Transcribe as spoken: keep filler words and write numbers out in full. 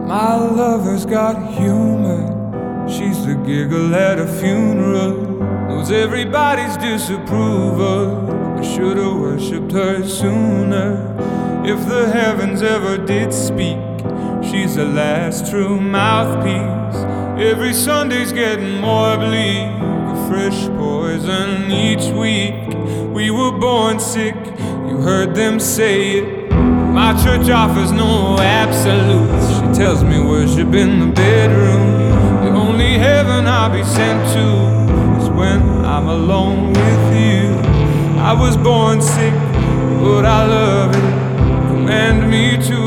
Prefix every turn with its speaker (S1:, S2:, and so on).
S1: My lover's got humor. She's the giggle at a funeral. Knows everybody's disapproval. I should've worshipped her sooner. If the heavens ever did speak, she's the last true mouthpiece. Every Sunday's getting more bleak, a fresh poison each week. We were born sick, you heard them say it. My church offers no absolutes. She tells me worship in the bedroom. The only heaven I'll be sent to is when I'm alone with you. I was born sick, but I love it. Command me to